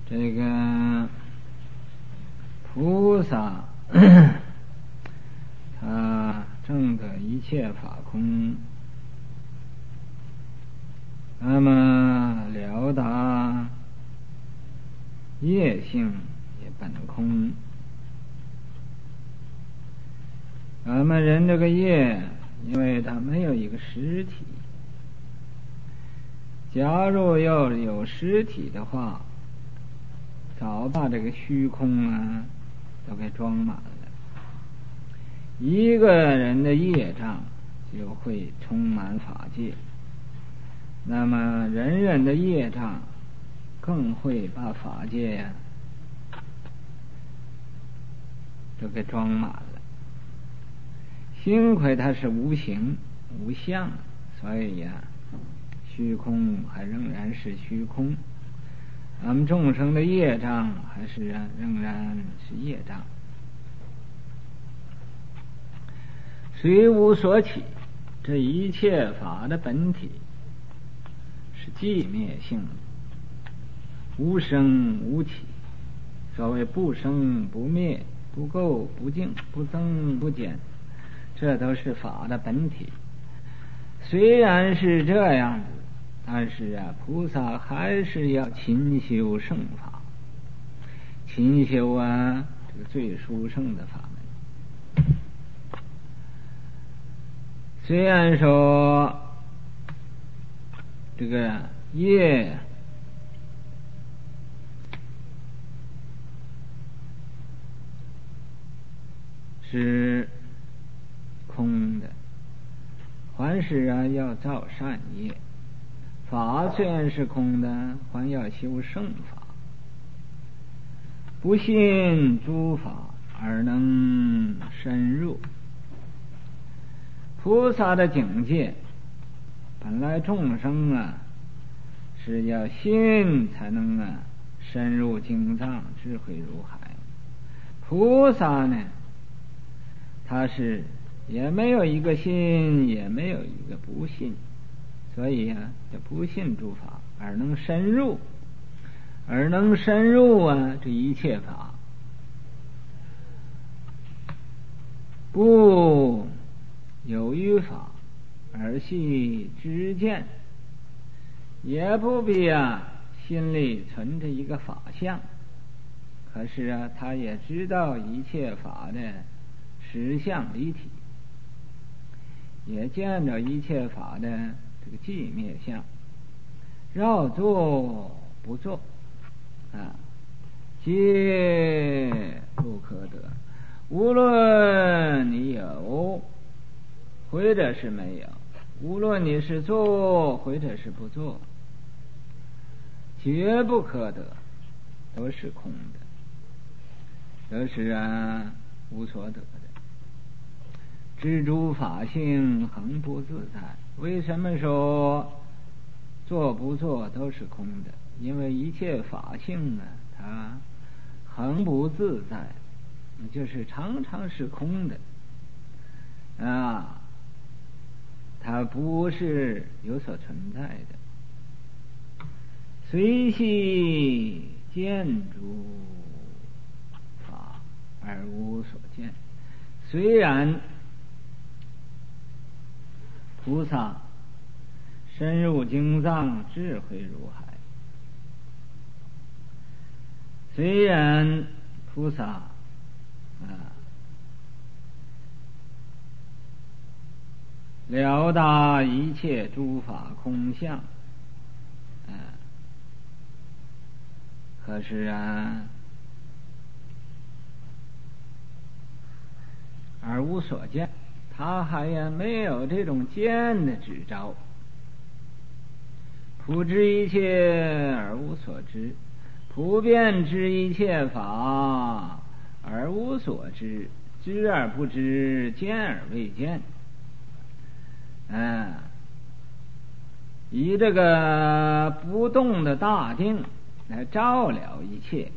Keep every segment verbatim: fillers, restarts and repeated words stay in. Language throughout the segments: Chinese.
这个菩萨他证得一切法空，那么了达业性也本空。咱们人这个业，因为它没有一个实体，假如要有实体的话，早把这个虚空啊都给装满了。一个人的业障就会充满法界，那么人人的业障更会把法界呀、啊、都给装满了。幸亏它是无形无相，所以呀、啊，虚空还仍然是虚空。咱们众生的业障还是啊，仍然是业障。虽无所起，这一切法的本体是寂灭性的，无生无起。所谓不生不灭，不垢不净，不增不减，这都是法的本体。虽然是这样子，但是啊，菩萨还是要勤修圣法，勤修啊这个最殊胜的法门。虽然说这个业是空的，还是啊要造善业；法虽然是空的，还要修圣法。不信诸法而能深入。菩萨的境界，本来众生啊是要信才能啊深入经藏，智慧如海。菩萨呢，他是也没有一个信，也没有一个不信，所以啊叫不信诸法而能深入，而能深入啊这一切法，不有余法而系知见，也不必啊心里存着一个法相，可是啊他也知道一切法的实相离体，也见着一切法的这个寂灭相，绕做不做啊，皆不可得。无论你有或者是没有，无论你是做或者是不做，绝不可得，都是空的，都是啊无所得的。知诸法性恒不自在。为什么说做不做都是空的？因为一切法性啊，它恒不自在，就是常常是空的啊，它不是有所存在的。随系见诸法而无所见。虽然菩萨深入经藏，智慧如海，虽然菩萨啊了达一切诸法空相，啊，可是啊而无所见，他还也没有这种见的执照。普知一切而无所知，普遍知一切法而无所知，知而不知，见而未见。嗯，以这个不动的大定来照了一切。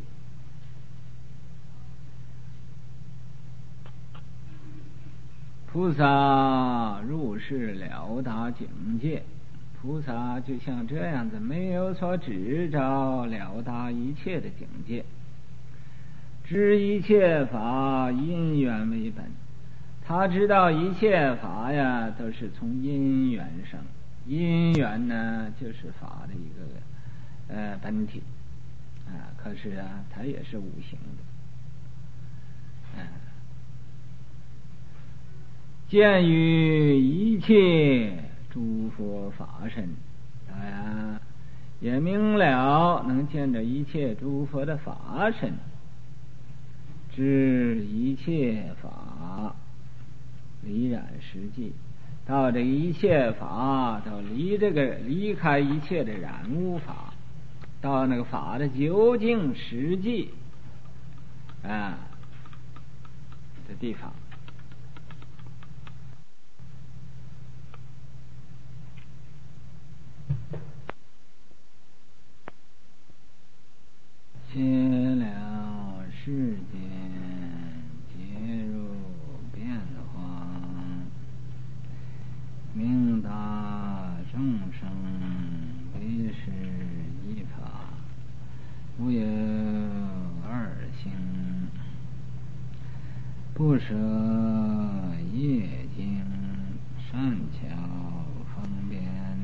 菩萨入世了达境界， 菩萨就像这样子，没有所执着，了达一切的境界，知一切法因缘为本。他知道一切法呀都是从因缘生，因缘呢就是法的一个呃本体啊，可是啊它也是无形的。嗯，见于一切诸佛法身，当然也明了能见着一切诸佛的法身，知一切法离染实际，到这一切法到离这个离开一切的染污法，到那个法的究竟实际啊的地方。解了世间皆入变化，明达众生为是一法，无有二性，不舍业经，善巧方便，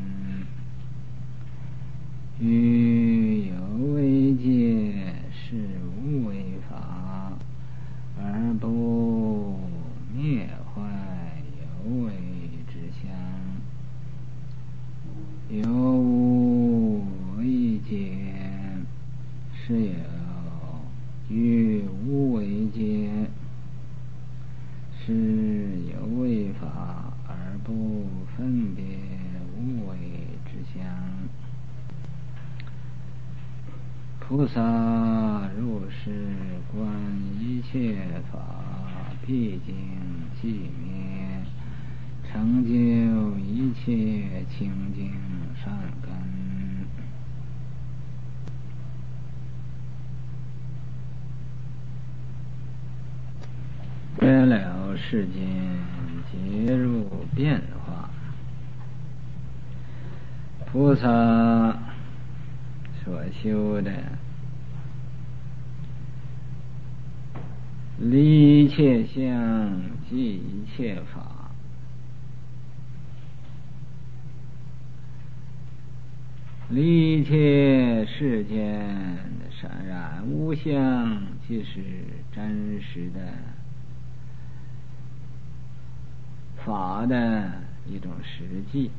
于有为界是无为法，而不灭坏有为之相。有无为界是有于无为界是有为法，而不分别无为之相。菩萨如是观一切法毕竟寂灭，成就一切清净善根。解了世间皆入变化，菩萨所修的离一切相，即一切法，离一切世间的闪染无相，即是真实的法的一种实际。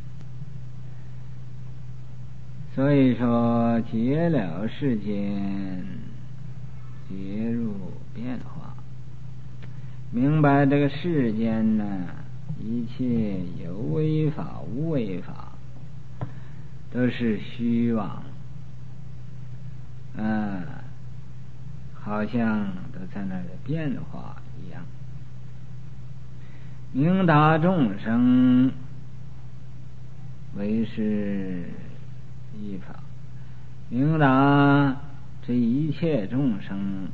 所以说解了世间皆入变化，明白这个世间呢，一切有为法无为法都是虚妄，嗯，好像都在那里变化一样。明达众生为是一法，明达这一切众生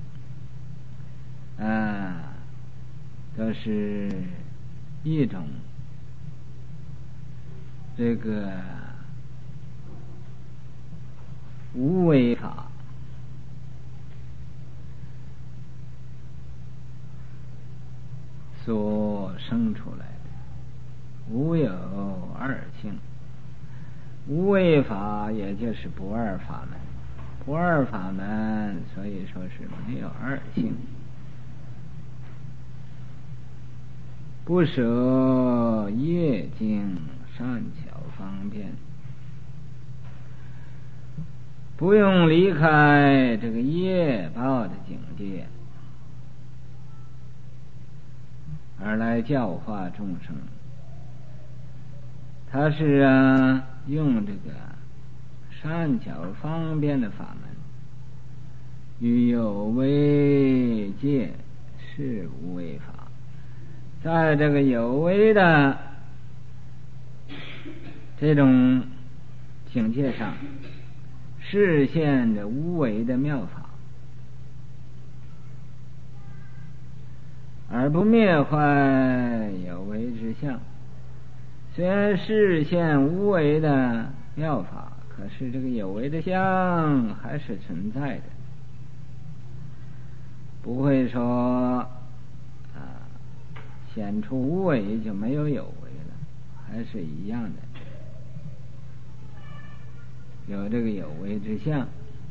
啊都是一种这个无为法，所生出来的，无有二性。无为法也就是不二法门，不二法门所以说是没有二性。不舍业经，善巧方便，不用离开这个业报的境界而来教化众生。他是啊用这个善巧方便的法门，与有为界是无为法，在这个有为的这种境界上示现着无为的妙法，而不灭坏有为之相。 虽然实现无为的妙法，可是这个有为的相还是存在的，不会说啊显出无为就没有有为了，还是一样的，有这个有为之相。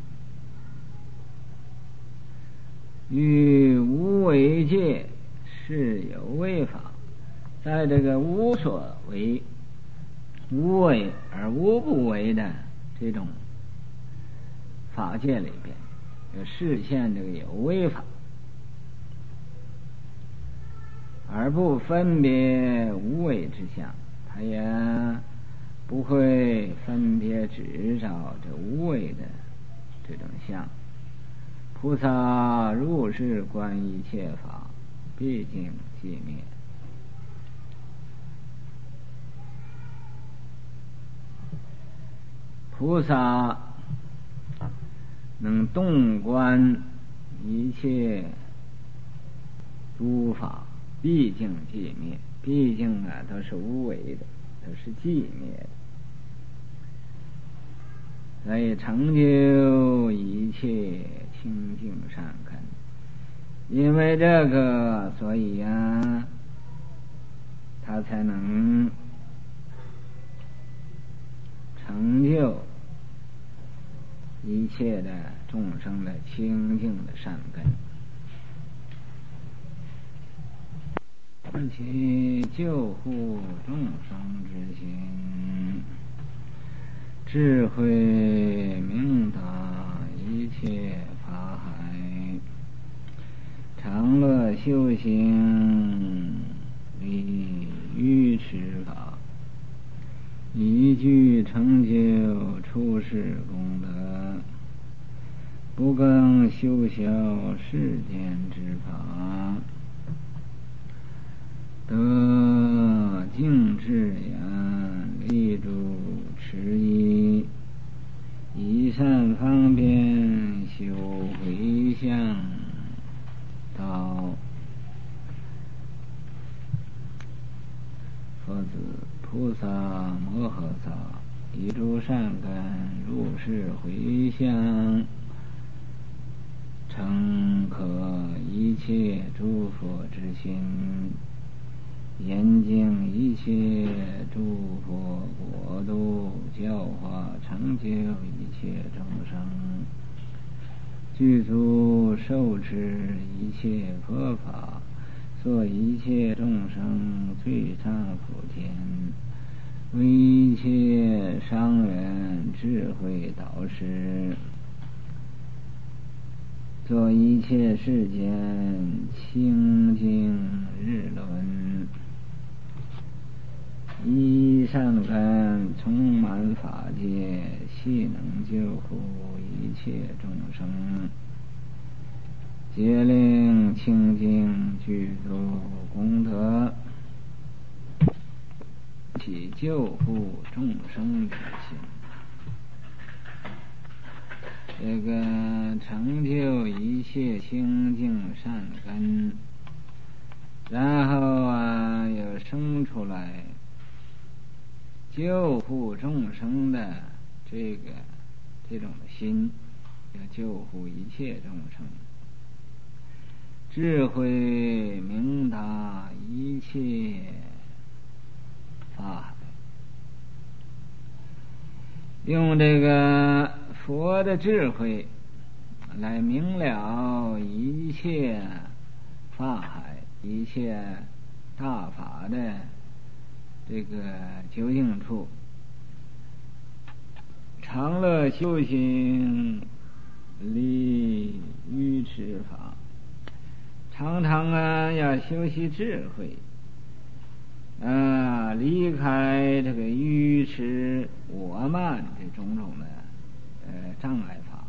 于无为界是有为法，在这个无所为、无为而无不为的这种法界里边，就实现这个有为法，而不分别无为之相，他也不会分别执照这无为的这种相。菩萨如是观一切法，毕竟寂灭。菩萨能洞观一切诸法，毕竟寂灭。毕竟啊，都是无为的，都是寂灭的。所以成就一切清净善根，因为这个，所以呀、啊，他才能成就一切的众生的清净的善根。其救护众生之心，智慧明达一切法海，常乐修行离愚痴法，一具成就出世功德，不更修小世间之法，得净智眼，立住持一，以善方便修回向道。佛子菩萨摩诃萨，以诸善根入世回向，诚可一切诸佛之心，严净一切诸佛国度，教化成就一切众生，具足受持一切佛法，作一切众生最上普天，为一切商人智慧导师，做一切世间清净日轮，一善根充满法界，悉能救护一切众生，皆令清净具足功德，起救护众生之心。这个成就一切清净善根，然后啊又生出来救护众生的这个这种心，要救护一切众生，智慧明达一切法海，用这个佛的智慧来明了一切法海，一切大法的这个究竟处，常乐修行离愚痴法，常常啊要修习智慧，啊离开这个愚痴我慢这种种的呃障碍法，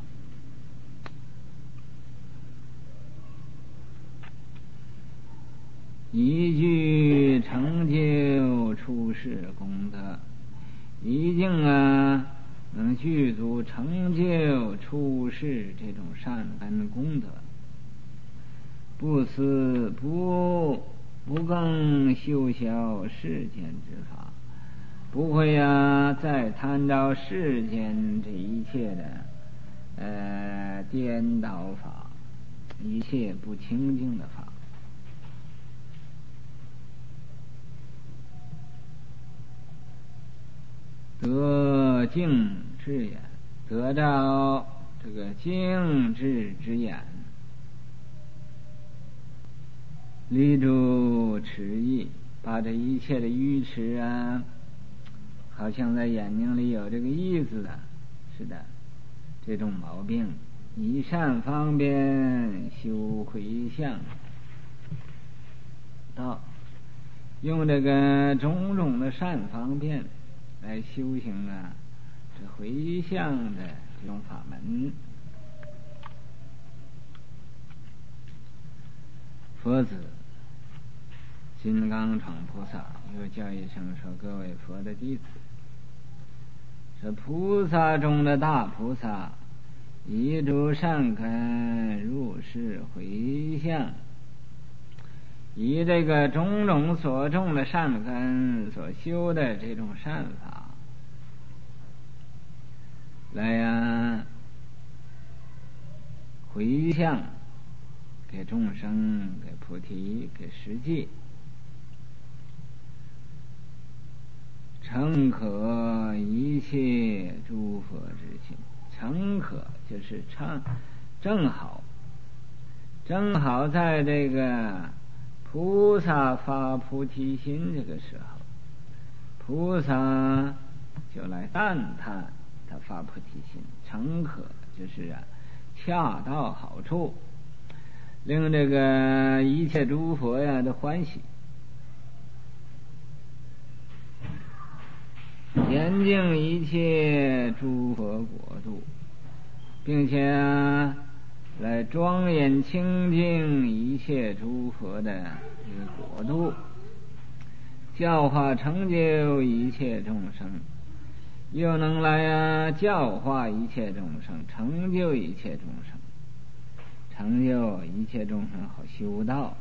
一具成就出世功德，一定啊能具足成就出世这种善根功德，不思不不更修小世间之法， 不会呀再贪着世间这一切的呃颠倒法，一切不清净的法。得净智眼，得到这个净智之眼，立住痴意，把这一切的愚痴啊，好像在眼睛里有这个意思的，是的，这种毛病，以善方便修回向道，用这个种种的善方便来修行啊，这回向的这种法门。佛子金刚闯菩萨又叫一声说：“各位佛的弟子，这菩萨中的大菩萨，以诸善根入世回向，以这个种种所种的善根所修的这种善法来呀回向给众生，给菩提，给实际，诚可一切诸佛之心。诚可就是正正好正好在这个菩萨发菩提心这个时候，菩萨就来赞叹他发菩提心。诚可就是啊恰到好处，令这个一切诸佛呀都欢喜，严净一切诸佛国度，并且啊来庄严清净一切诸佛的这个国度，教化成就一切众生，又能来啊教化一切众生，成就一切众生，成就一切众生好修道。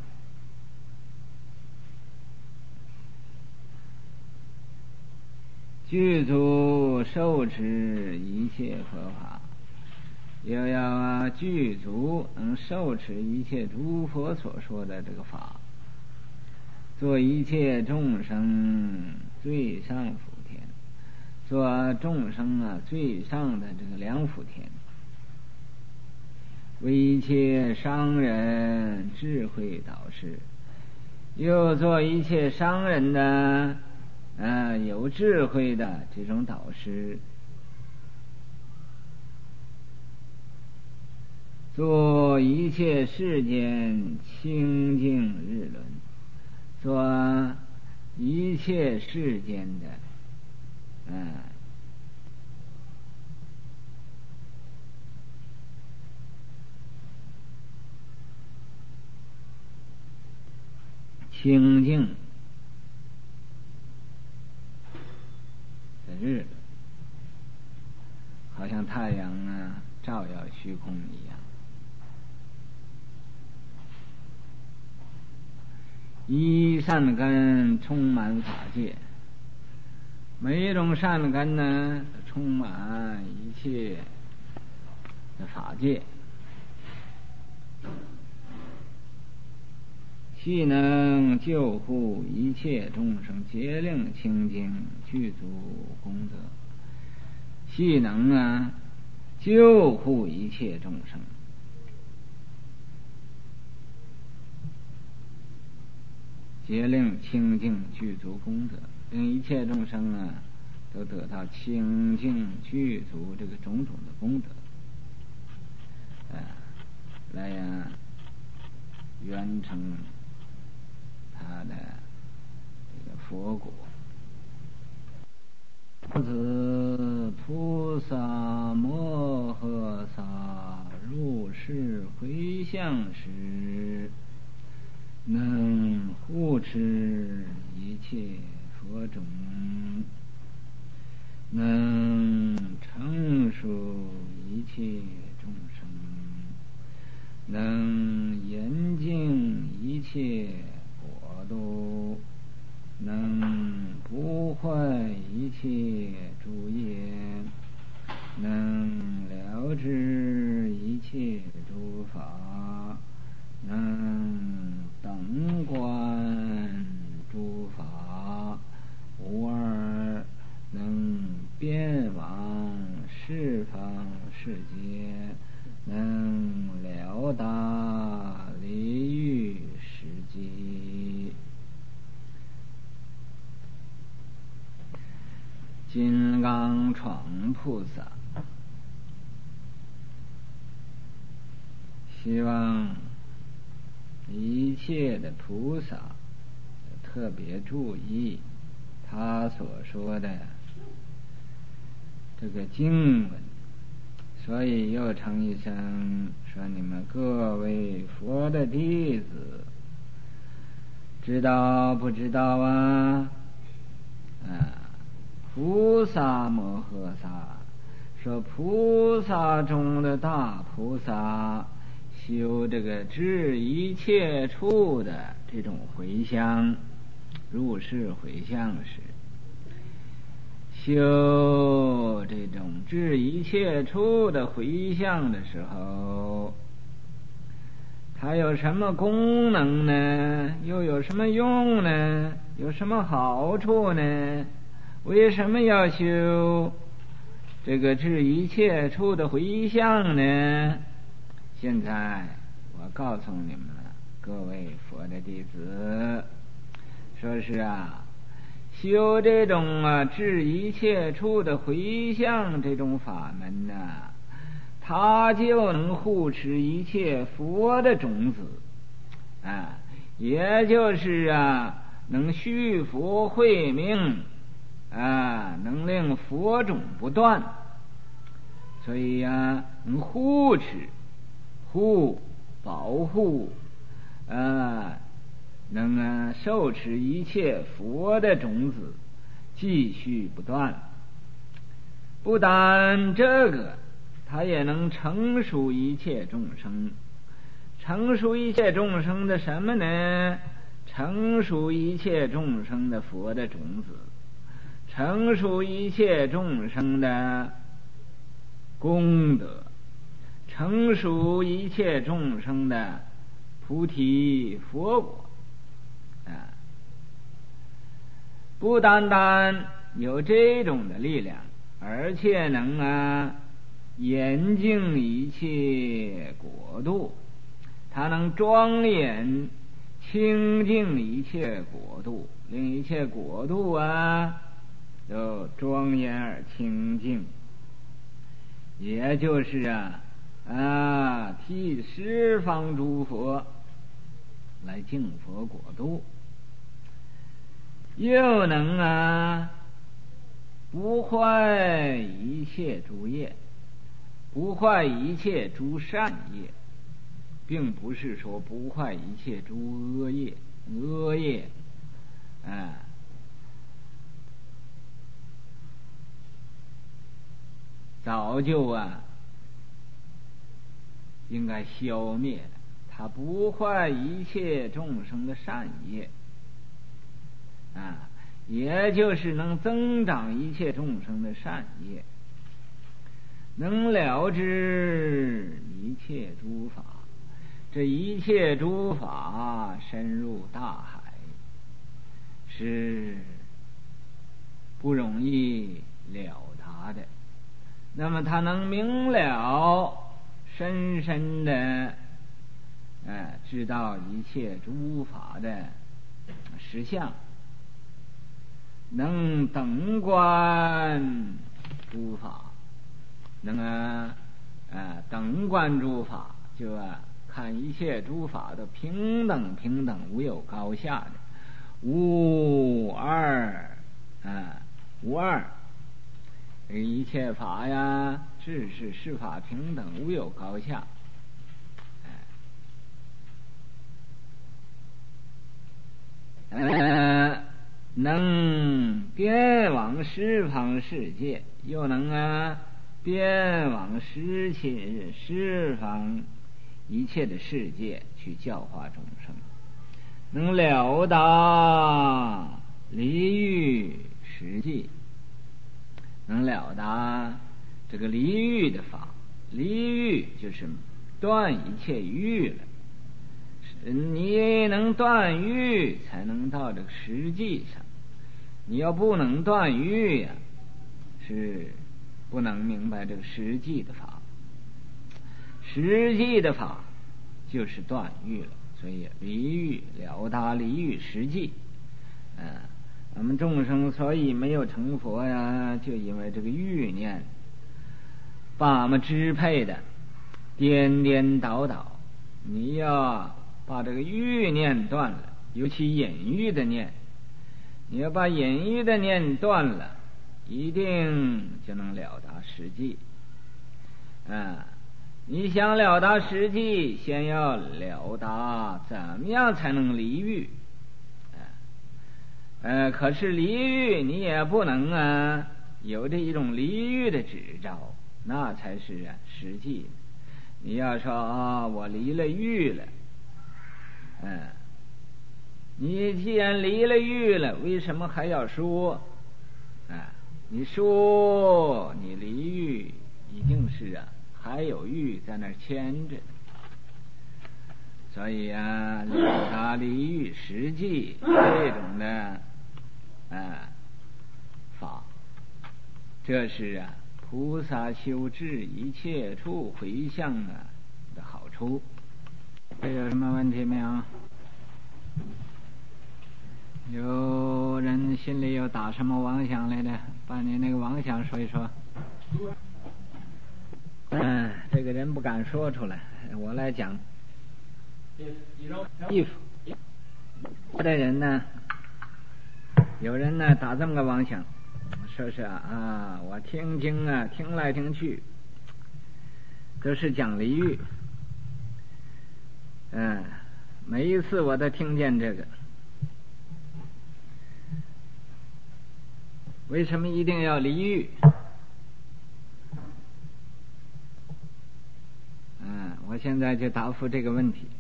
具足受持一切佛法，又要啊具足能受持一切诸佛所说的这个法，做一切众生最上福田，做众生啊最上的这个良福田，为一切商人智慧导师，又做一切商人的呃有智慧的这种导师，做一切世间清净日轮，做一切世间的嗯、呃、清净的日轮，好像太阳啊照耀虚空一样。一善根充满法界，每一种善根呢充满一切的法界，悉能救护一切众生，竭令清净具足功德，悉能啊救护一切众生，竭令清净具足功德，令一切众生啊都得到清净具足这个种种的功德，啊，来呀圆成他的这个佛果。子菩萨摩诃萨入世回向时，能护持一切佛种，能成熟一切众生，能严净一切国度，能不坏一十方世界，能了达离欲世界。金刚闯菩萨，希望一切的菩萨特别注意他所说的这个经文，所以又称一声说：你们各位佛的弟子，知道不知道啊？啊，菩萨摩诃萨说，菩萨中的大菩萨，修这个治一切处的这种回向，入世回向时，修这种治一切处的回向的时候，它有什么功能呢？又有什么用呢？有什么好处呢？为什么要修这个治一切处的回向呢？现在我告诉你们了，各位佛的弟子，说是啊，修这种啊治一切处的回向这种法门呢、啊，它就能护持一切佛的种子啊，也就是啊能续佛慧命啊，能令佛种不断，所以呀、啊，能护持、护、保护啊，能啊受持一切佛的种子，继续不断。不但这个，它也能成熟一切众生。成熟一切众生的什么呢？成熟一切众生的佛的种子，成熟一切众生的功德，成熟一切众生的菩提佛果啊！不单单有这种的力量，而且能啊严净一切国度，它能庄严清净一切国度，令一切国度啊都庄严而清净。也就是啊啊替十方诸佛来净佛国度，又能啊不坏一切诸业，不坏一切诸善业，并不是说不坏一切诸恶业。恶业啊早就啊应该消灭了，它不坏一切众生的善业啊，也就是能增长一切众生的善业，能了知一切诸法。这一切诸法深入大海，是不容易了达的。那么他能明了深深的呃知道一切诸法的实相，能等观诸法，能啊呃等观诸法，就啊看一切诸法都平等平等，无有高下的，无二啊无二，一切法呀是是是法平等，无有高下。呃能遍往十方世界，又能啊遍往十切十方一切的世界去教化众生，能了达离欲实际，能了达这个离欲的法。离欲就是断一切欲了，你能断欲才能到这个实际上，你要不能断欲呀、啊，是不能明白这个实际的法。实际的法就是断欲了，所以离欲了达离欲实际。嗯、呃，我们众生所以没有成佛呀，就因为这个欲念把我们支配的颠颠倒倒。你要把这个欲念断了，尤其隐欲的念，你要把隐欲的念断了，一定就能了达实际。啊，你想了达实际，先要了达怎么样才能离欲。呃，可是离欲你也不能啊有这一种离欲的执照，那才是啊实际。你要说啊，我离了欲了，嗯、呃，你既然离了欲了，为什么还要说啊、呃？你说你离欲，一定是啊还有欲在那儿牵着。所以啊，了达离欲实际这种的啊法，这是啊菩萨修治一切处回向啊的好处。这有什么问题没有？有人心里有打什么妄想来的，把你那个妄想说一说。嗯，这个人不敢说出来，我来讲。衣服，我的人呢，有人呢打这么个妄想，说是啊，我听经啊，听来听去，都是讲离欲，嗯，每一次我都听见这个，为什么一定要离欲？嗯，我现在就答复这个问题。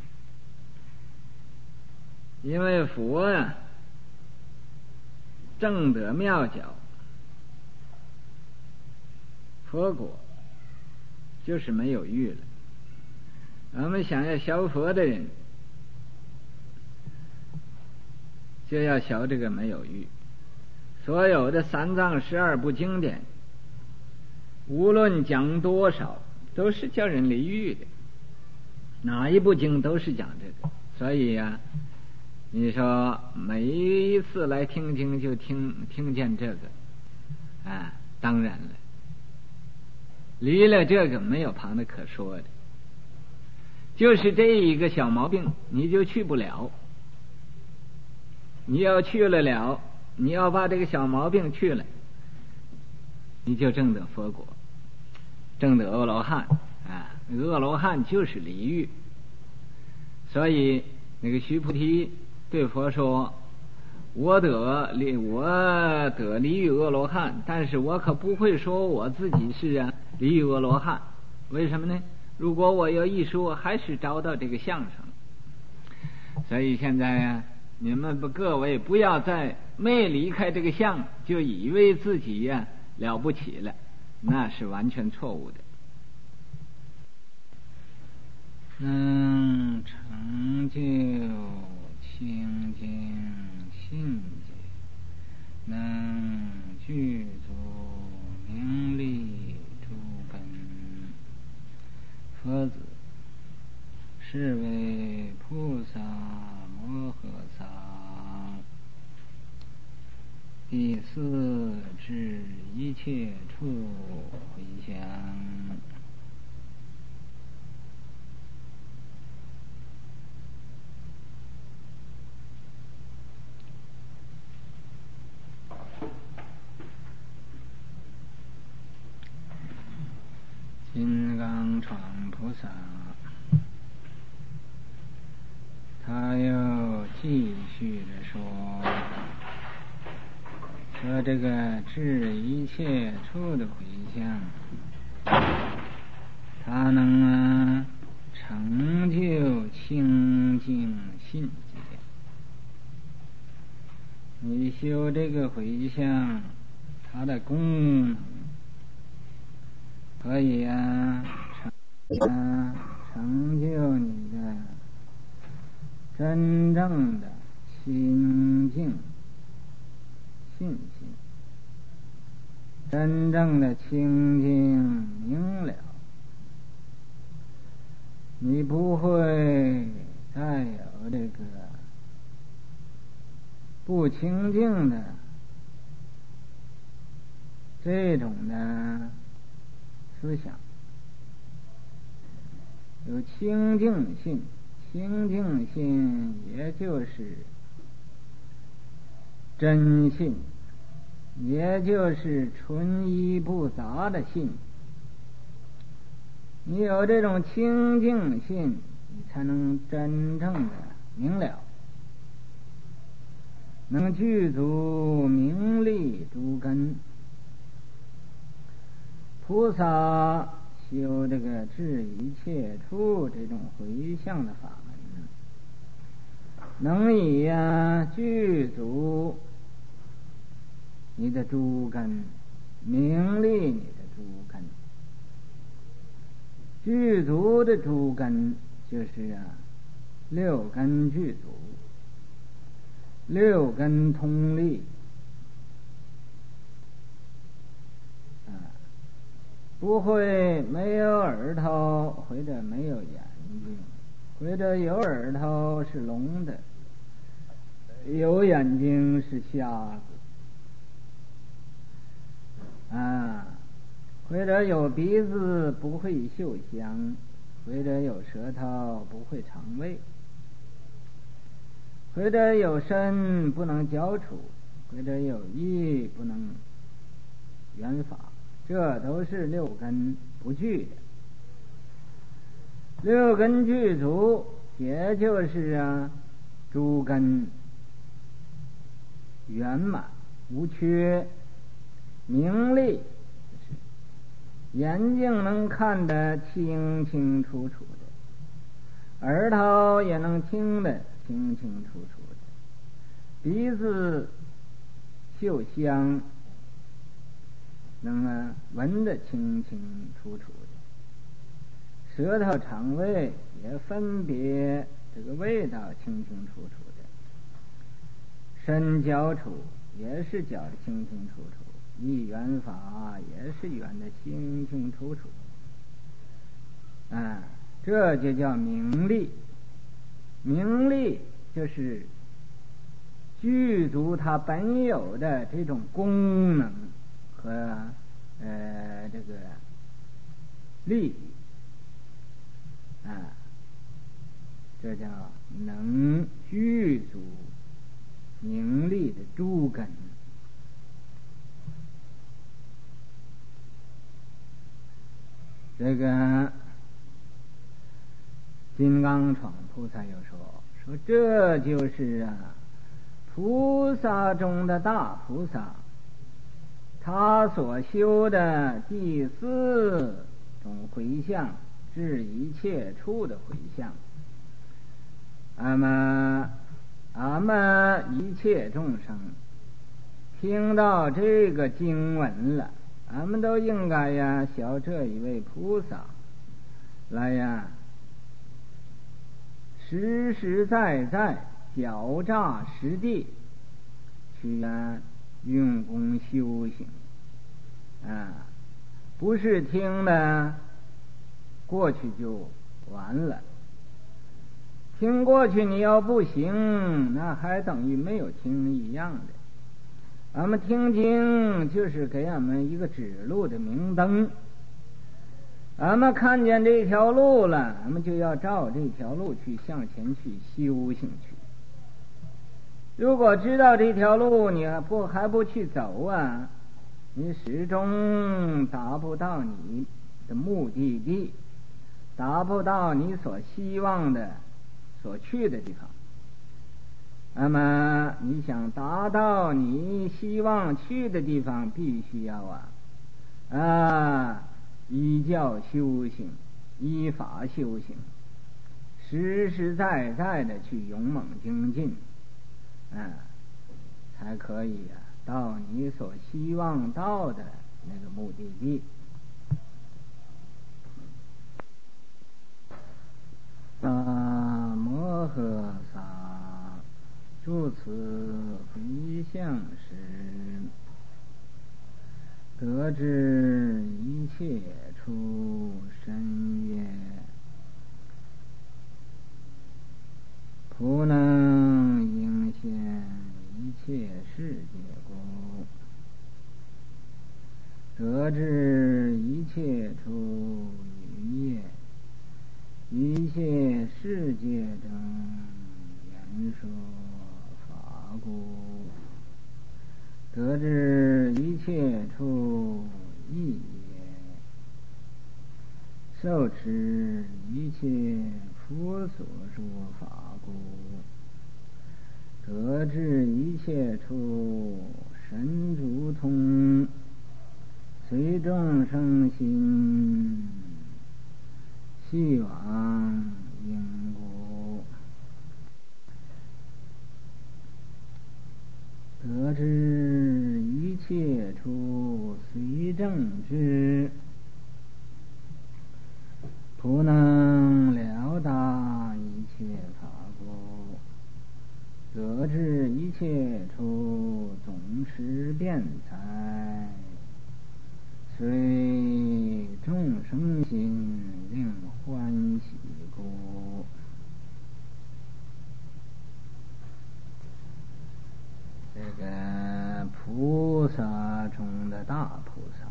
因为佛啊，正得妙教，佛果就是没有欲了。我们想要学佛的人，就要学这个没有欲。所有的三藏十二部经典，无论讲多少，都是叫人离欲的，哪一部经都是讲这个。所以呀、啊，你说每一次来听经就听听见这个啊，当然了，离了这个没有旁的可说的，就是这一个小毛病你就去不了。你要去了了，你要把这个小毛病去了，你就证得佛果，证得阿罗汉啊。阿罗汉就是离欲，所以那个须菩提对佛说：“我得离，我得离欲阿罗汉，但是我可不会说我自己是啊离欲阿罗汉。为什么呢？如果我要一说，还是找到这个相声。所以现在呀、啊，你们不各位不要再没离开这个相，就以为自己呀、啊、了不起了，那是完全错误的。能成就清净信解，能具足名利诸本，佛子是为菩萨摩诃萨。第四至一切处回向。金刚幢菩萨，他又继续的说，说这个治一切处的回向，他能啊成就清净信解。你修这个回向，它的功能可以啊成啊成就你的真正的清净信心， 真正的清净明了，你不会再有这个不清净的这种的思想，有清净心。清净心也就是真心，也就是纯一不杂的心。你有这种清净心，你才能真正的明了，能具足明利诸根。菩萨修这个治一切处这种回向的法门，能以呀、啊、具足你的诸根，明利你的诸根。具足的诸根就是啊六根具足，六根通利。不会没有耳朵，或者没有眼睛，或者有耳朵是聋的，有眼睛是瞎子啊，或者有鼻子不会嗅香，或者有舌头不会尝味，或者有身不能交触，或者有意不能圆法，这都是六根不具的。六根具足，也就是啊诸根圆满无缺，明利，眼睛能看得清清楚楚的，耳朵也能听得清清楚楚的，鼻子嗅香能啊闻得清清楚楚的，舌头尝味也分别这个味道清清楚楚的，身交触也是交得清清楚楚，一缘法也是缘得清清楚楚啊，这就叫明利。明利就是具足它本有的这种功能和呃这个利益啊，这叫能具足明利的诸根。这个金刚闯菩萨又说说这就是啊菩萨中的大菩萨，他所修的第四种回向，治一切处的回向。那么俺们一切众生听到这个经文了，俺们都应该呀学这一位菩萨来呀实实在在脚踏实地去呀用功修行啊，不是听了过去就完了，听过去你要不行，那还等于没有听一样的。俺们听经就是给俺们一个指路的明灯，俺们看见这条路了，俺们就要照这条路去向前去修行去。如果知道这条路你还不还不去走啊，你始终达不到你的目的地，达不到你所希望的所去的地方。那么你想达到你希望去的地方，必须要啊啊依教修行，依法修行，实实在在的去勇猛精进啊，才可以啊到你所希望到的那个目的地。啊摩诃萨住此回向时，得得知一切处身业，普能应现一切世界故。得知一切处语业，一切世界中言说法故。得知一切处意业，受持一切佛所说法故。得知一切处神足通，随众生心系往因故。得知一切处随正知，普能了达一切法故。得知一切处总持辩才，随众生心令欢喜故。这个菩萨中的大菩萨，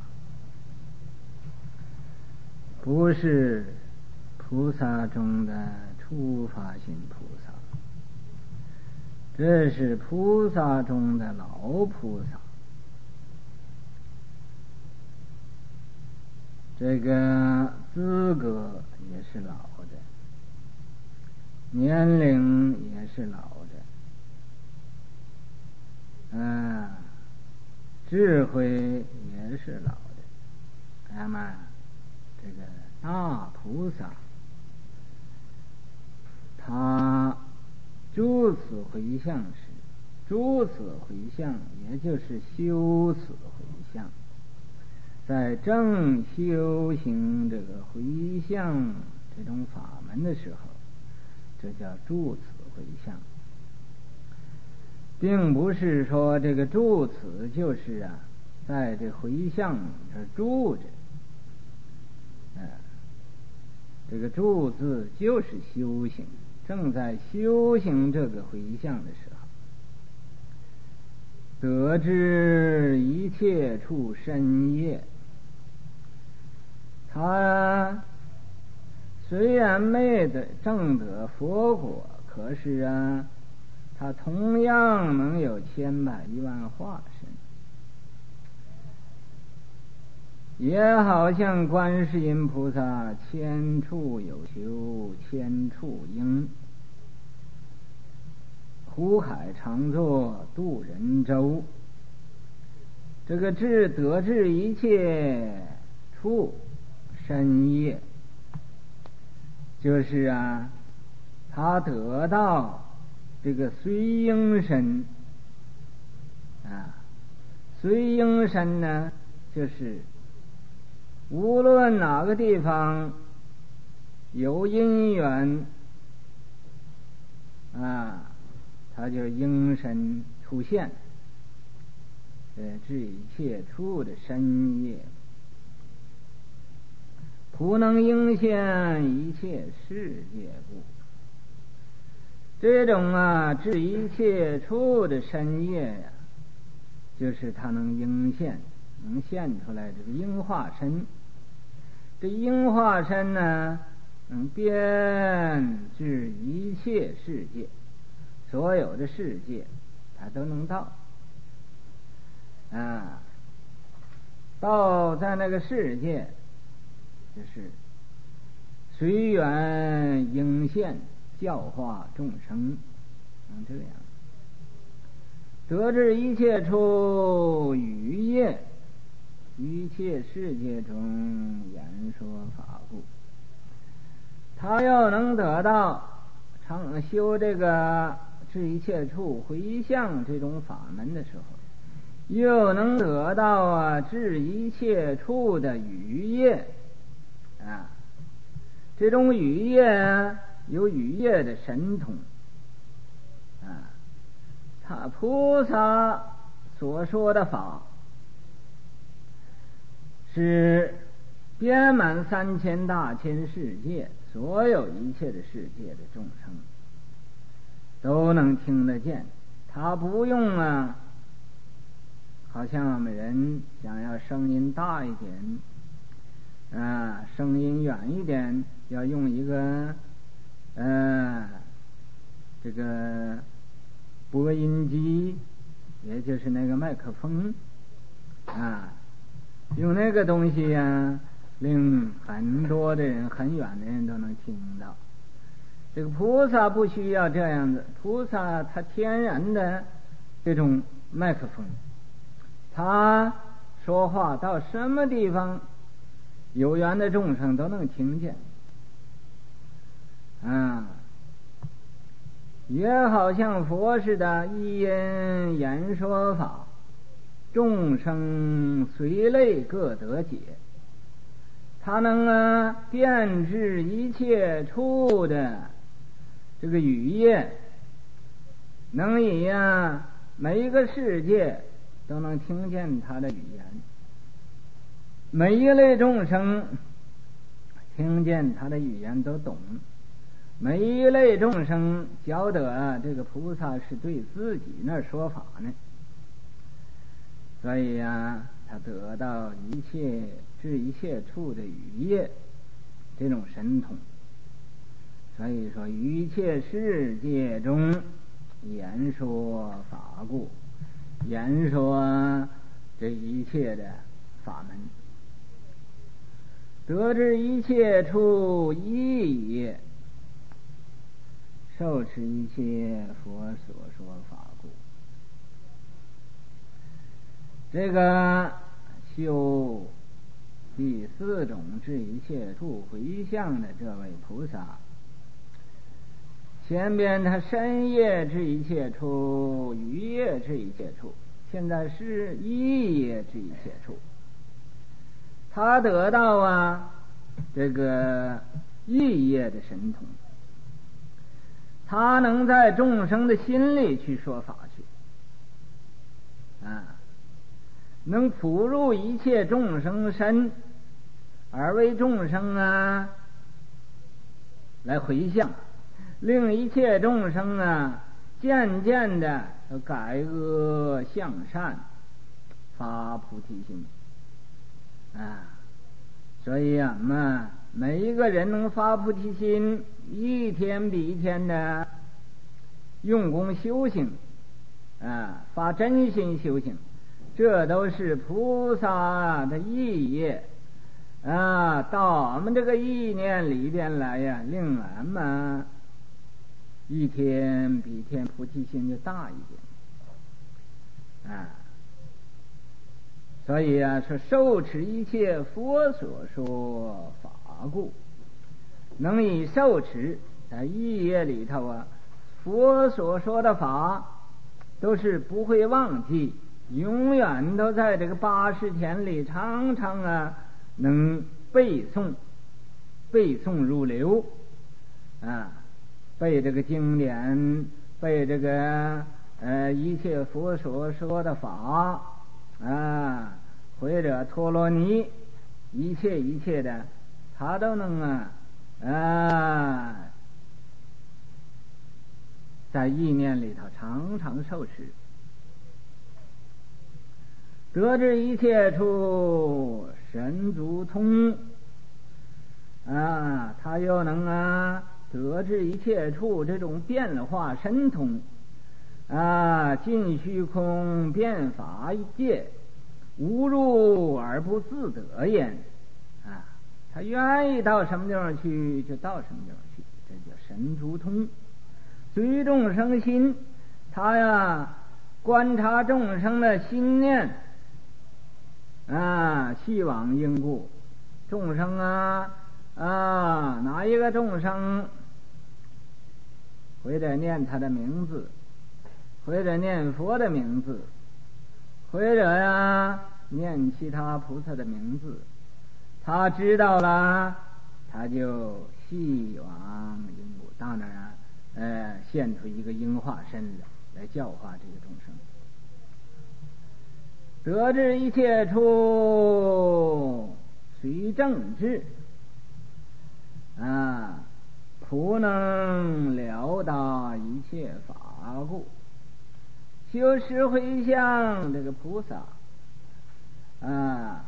不是菩萨中的初发心菩萨，这是菩萨中的老菩萨。这个资格也是老的，年龄也是老的，嗯，智慧也是老的。那么这个大菩萨，他诸此回向时，诸此回向也就是修此回向，在正修行这个回向这种法门的时候，这叫住此回向，并不是说这个住此就是啊，在这回向这住着，呃，这个住字就是修行，正在修行这个回向的时候，得知一切处身业。他虽然没得证得佛果，可是啊，他同样能有千百亿万化身，也好像观世音菩萨千处有求千处应，苦海常作渡人舟。这个智得知一切处身业，就是啊，他得到这个随应身啊，随应身呢，就是无论哪个地方有因缘啊，他就应身出现，呃，治一切处的身业，普能应现一切世界故。这种啊治一切处的身业呀，就是他能应现，能现出来这个应化身。这应化身呢，能遍治一切世界，所有的世界他都能到啊，到在那个世界，就是随缘应现教化众生，能这样得知一切处语业，一切世界中言说法故。他要能得到常修这个治一切处回向这种法门的时候，又能得到啊治一切处的语业啊，这种语业有语业的神通啊，他菩萨所说的法， 是遍满三千大千世界，所有一切的世界的众生都能听得见。他不用啊，好像我们人想要声音大一点啊，声音远一点，要用一个呃这个播音机，也就是那个麦克风啊，用那个东西呀、啊，令很多的人很远的人都能听到。这个菩萨不需要这样子，菩萨他天然的这种麦克风，他说话到什么地方，有缘的众生都能听见啊。也好像佛似的，一因言说法，众生随类各得解。他能啊遍知一切处的这个语业，能以啊每一个世界都能听见他的语言，每一类众生听见他的语言都懂，每一类众生觉得啊这个菩萨是对自己那说法呢，所以啊他得到一切至一切处的语业这种神通。所以说一切世界中言说法故，言说这一切的法门，得知一切处意也，受持一切佛所说法故。这个修第四种至一切处回向的这位菩萨，前边他深夜至一切处，余夜至一切处，现在是一夜至一切处。他得到啊这个一夜的神通，他能在众生的心里去说法去啊，能普入一切众生身，而为众生啊来回向，令一切众生啊渐渐的改恶向善，发菩提心啊。所以啊嘛，每一个人能发菩提心，一天比一天的用功修行啊，发真心修行，这都是菩萨的意业啊，到我们这个意念里边来呀，令俺们一天比一天菩提心就大一点啊。所以啊，说受持一切佛所说法故，能以受持在意业里头啊，佛所说的法都是不会忘记，永远都在这个八十天里常常啊能背诵，背诵如流啊，背这个经典，背这个呃一切佛所说的法啊，或者陀罗尼，一切一切的他都能啊啊在意念里头常常受持，得知一切处神足通啊，他又能啊得知一切处这种变化神通啊，尽虚空变法界，无入而不自得焉啊，他愿意到什么地方去就到什么地方去，这叫神足通。随众生心，他呀观察众生的心念啊，希望因故，众生啊啊哪一个众生或者念他的名字，或者念佛的名字，或者呀念其他菩萨的名字，他知道了，他就希望因故，到那儿啊呃现出一个应化身来来教化这个众生得知一切处随正治啊，普能了达一切法故。修持回向这个菩萨啊，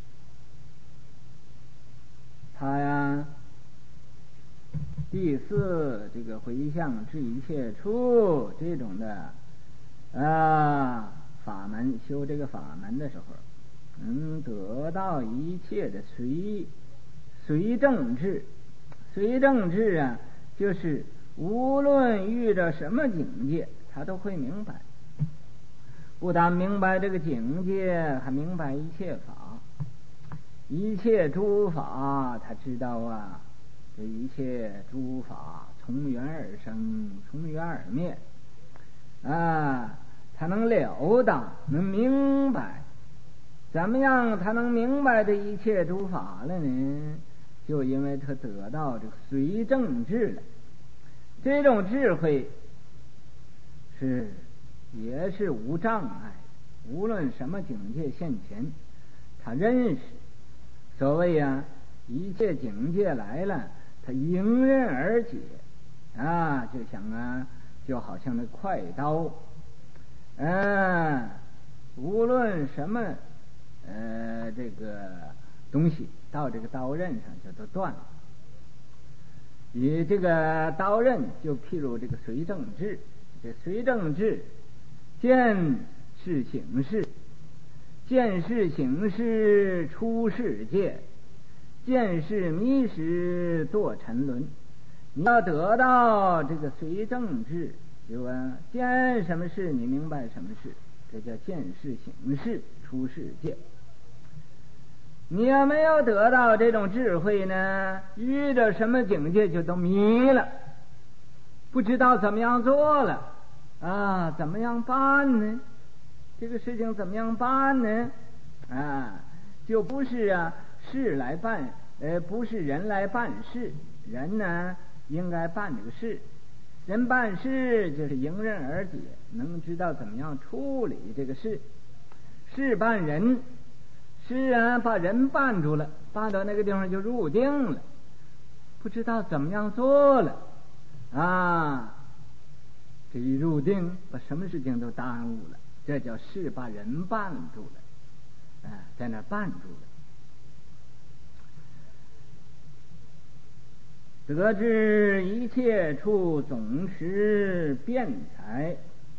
他呀，第四这个回向至一切处这种的啊法门，修这个法门的时候，能得到一切的随随正治。随正治啊，就是无论遇着什么境界，他都会明白。不但明白这个境界，还明白一切法，一切诸法，他知道啊，这一切诸法从缘而生，从缘而灭啊，他能了达，能明白。怎么样他能明白这一切诸法了呢？就因为他得到这个随正治了。这种智慧是也是无障碍，无论什么境界现前，他认识。所谓啊，一切境界来了，他迎刃而解啊，就像啊，就好像那快刀，嗯、啊，无论什么呃这个东西到这个刀刃上就都断了。以这个刀刃就譬如这个随正治，这随正治见是行事，见是行事出世界，见是迷失堕沉沦。你要得到这个随正治，就啊见什么事你明白什么事，这叫见是行事出世界。你要没有得到这种智慧呢，遇着什么境界就都迷了，不知道怎么样做了啊，怎么样办呢？这个事情怎么样办呢？啊，就不是啊事来办，呃，不是人来办事，人呢应该办这个事，人办事就是迎刃而解，能知道怎么样处理这个事。事办人，是啊，把人绊住了，绊到那个地方就入定了，不知道怎么样做了啊，这一入定把什么事情都耽误了，这叫事把人绊住了啊，在那绊住了。得知一切处总持辩才，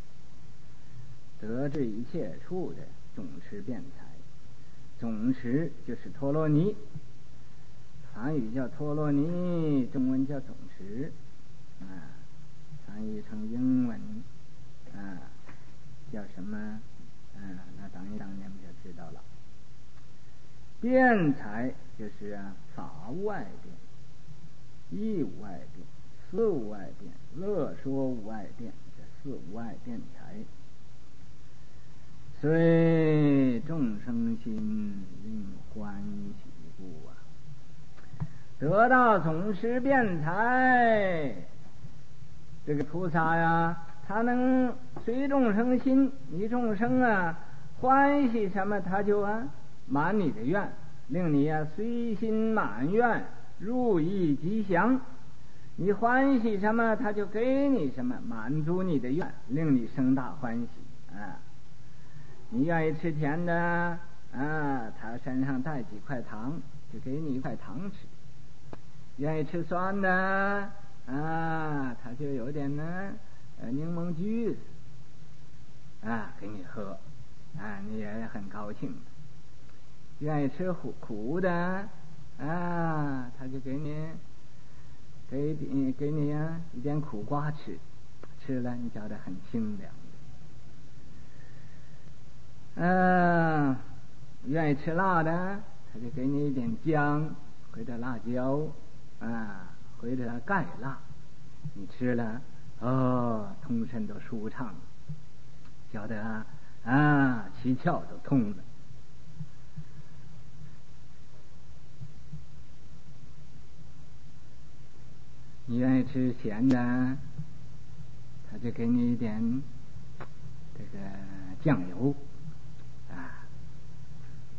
得知一切处的总持辩才。总持就是陀罗尼，梵语叫陀罗尼，中文叫总持啊，翻译成英文啊叫什么？嗯、啊，那等一等你们就知道了。辩才就是啊，法无外辩，义无外辩，事无外辩，乐说无外辩，这四无外辩才。虽众生心令欢喜故啊，得到总持辩才，这个菩萨呀，他能随众生心，你众生啊欢喜什么，他就啊满你的愿，令你啊随心满愿，如意吉祥。你欢喜什么，他就给你什么，满足你的愿，令你生大欢喜啊。你愿意吃甜的啊，他身上带几块糖，就给你一块糖吃；愿意吃酸的啊，他就有点呢呃柠檬橘啊给你喝啊，你也很高兴。愿意吃苦苦的啊，他就给你给给你啊一点苦瓜吃，吃了你觉得很清凉。嗯、呃，愿意吃辣的，他就给你一点姜或者辣椒啊，或者盖辣，你吃了哦，通身都舒畅了，觉得啊啊七窍都通了。你愿意吃咸的，他就给你一点这个酱油啊，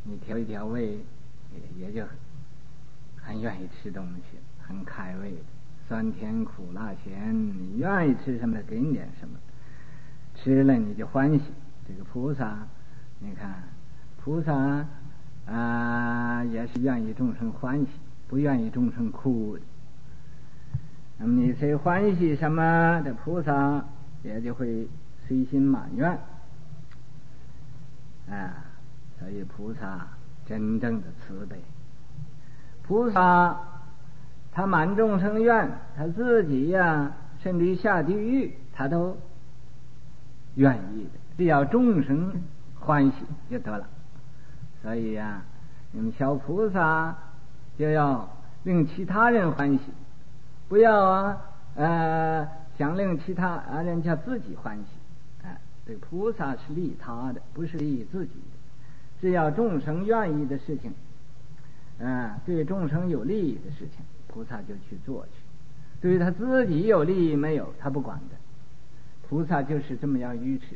你调一调味，也也就很愿意吃东西，很开胃的。酸甜苦辣咸，你愿意吃什么，给你点什么，吃了你就欢喜。这个菩萨，你看，菩萨啊、呃，也是愿意众生欢喜，不愿意众生哭的。那么你谁欢喜什么，这菩萨也就会随心满愿啊。所以菩萨真正的慈悲，菩萨他满众生愿，他自己呀，甚至于下地狱，他都愿意的，只要众生欢喜就得了。所以呀、啊，你们小菩萨就要令其他人欢喜，不要啊呃想令其他人家自己欢喜。哎、呃，这个菩萨是利他的，不是利自己的。只要众生愿意的事情，啊、呃，对众生有利益的事情，菩萨就去做去。对于他自己有利益没有，他不管的。菩萨就是这么样愚痴。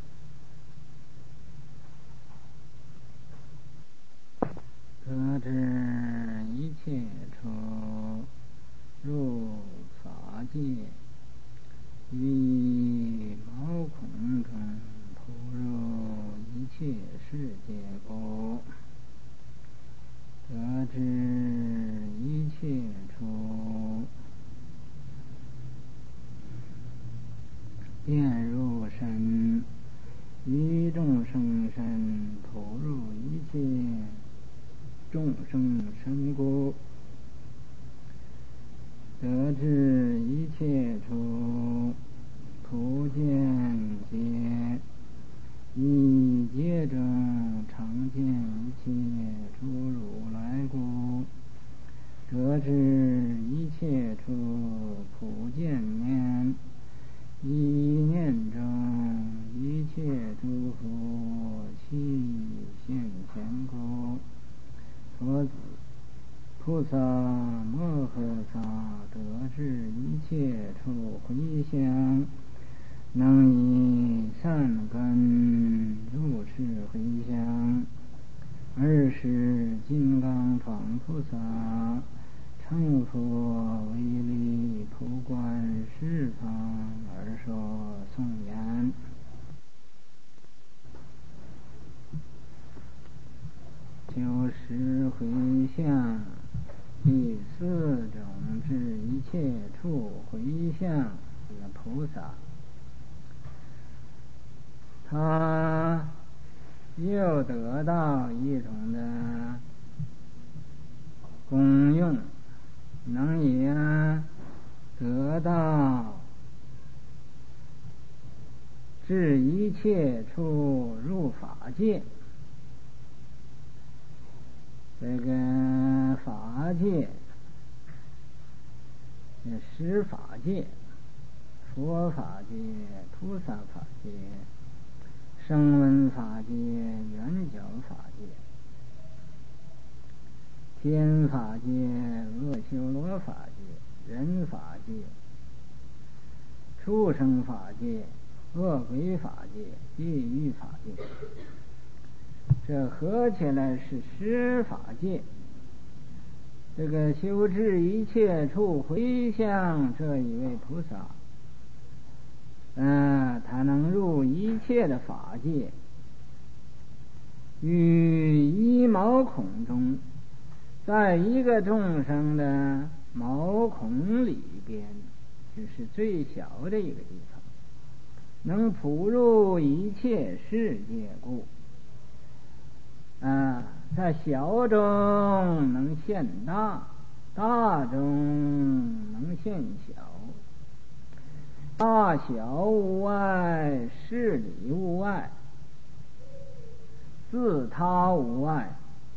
得知一切处入法界，于毛孔中扑入一切世界故。得知一切处便入身，于众生身扑入一切众生身故。得知一切处普见界，一界中常见一切诸如来故。得知一切处普见念，一念中一切诸佛悉现前故。佛子菩萨摩诃萨得知一切处回向，能以善根入世回向。二是金刚幢菩萨成佛为力普观十方而说颂言。九十回向，第四种至一切处回向的菩萨，他又得到一种的功用，能以得到至一切处入法界。这个法界，十法界，佛法界、菩萨法界、声闻法界、缘觉法界、天法界、阿修罗法界、人法界、畜生法界、恶鬼法界、地狱法界，这合起来是十法界。这个修至一切处回向这一位菩萨，嗯、呃，他能入一切的法界，于一毛孔中，在一个众生的毛孔里边，就是最小的一个地方，能普入一切世界故。啊，在小中能现大，大中能现小，大小无碍，事理无碍，自他无碍，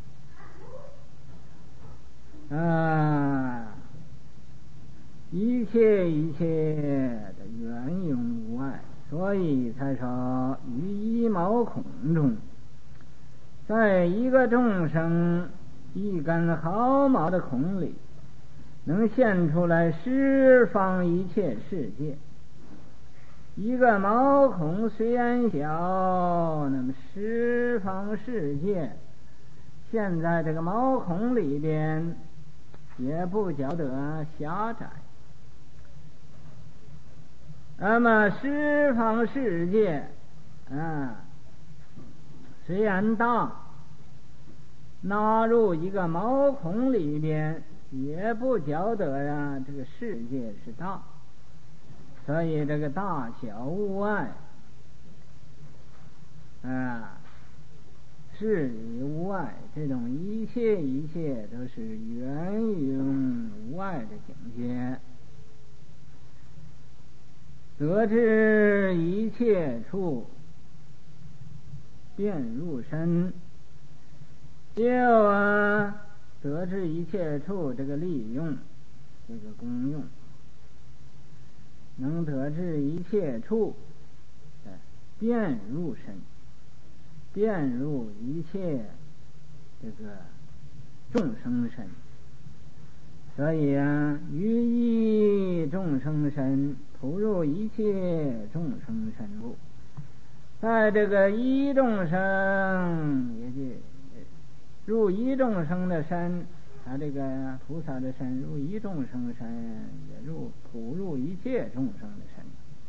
啊，一切一切的缘用无碍，所以才说于一毛孔中，在一个众生一根毫毛的孔里，能现出来十方一切世界。一个毛孔虽然小，那么十方世界现在这个毛孔里边也不觉得狭窄。那么十方世界啊，虽然大，纳入一个毛孔里边也不觉得呀这个世界是大，所以这个大小无碍啊，事理无碍，这种一切一切都是圆融无碍的境界。得知一切处便入身，又啊得知一切处这个利用，这个功用，能得知一切处便入身，便入一切这个众生身。所以啊，于一众生身，普入一切众生身故。在这个一众生，也就入一众生的身，他这个菩萨的身入一众生身，也入普入一切众生的身。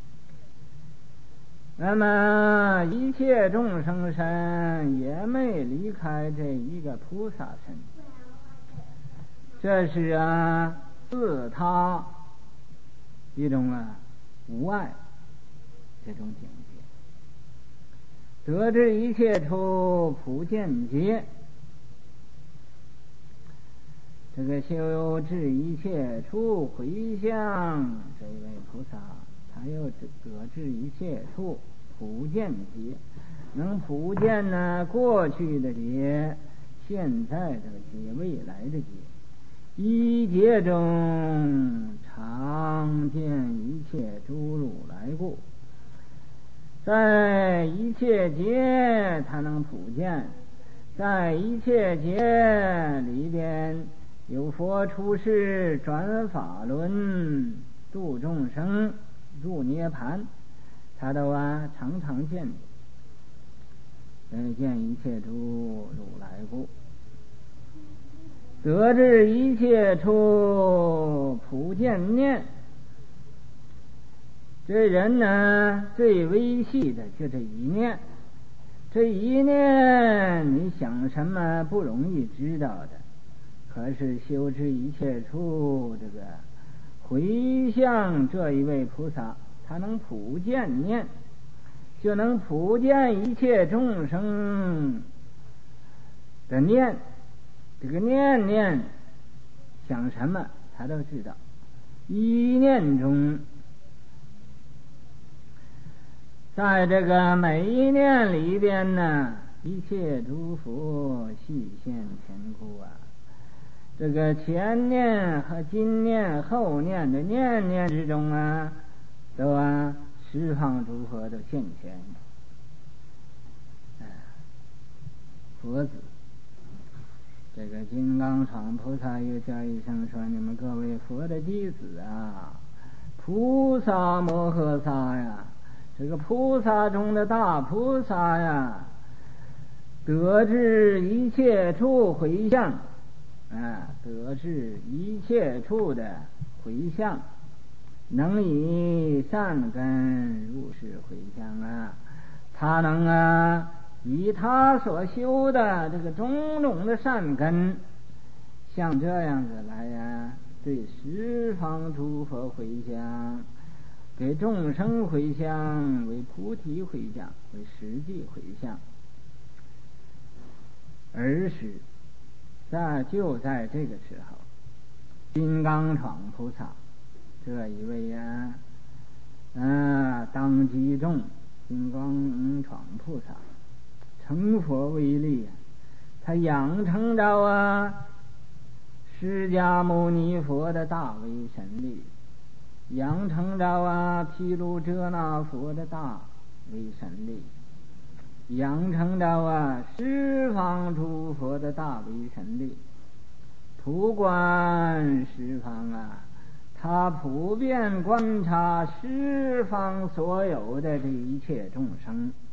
那么一切众生身也没离开这一个菩萨身，这是啊自他一种啊无碍这种境界。得知一切处普见觉，这个修治一切处回向这一位菩萨，他又得知一切处普见觉，能普见呢过去的觉、现在的觉、未来的觉。一劫中常见一切诸如来故，在一切劫他能普见，在一切劫里边有佛出世转法轮度众生入涅盘，他都啊常常见，呃见一切诸如来故。得知一切处普见念，这人呢最微细的就这一念，这一念你想什么不容易知道的，可是修知一切处这个回向这一位菩萨，他能普见念，就能普见一切众生的念，这个念念想什么他都知道。一念中，在这个每一念里边呢，一切诸佛细现前故啊，这个前念和今念后念的念念之中啊，都啊十方诸佛都现前。哎，佛子这个金刚闯菩萨又叫一声说：“你们各位佛的弟子啊，菩萨摩诃萨呀，这个菩萨中的大菩萨呀，得知一切处回向啊，得知一切处的回向，能以善根入世回向啊，他能啊。”以他所修的这个种种的善根，像这样子来呀，对十方诸佛回向，给众生回向，为菩提回向，为实际回向。而时在就在这个时候，金刚闯菩萨这一位呀，啊，当机众金刚闯菩萨成佛为力，他养成着啊释迦牟尼佛的大威神力，养成着啊毗卢遮那佛的大威神力，养成着啊十方诸佛的大威神力，普观十方啊，他普遍观察十方所有的这一切众生。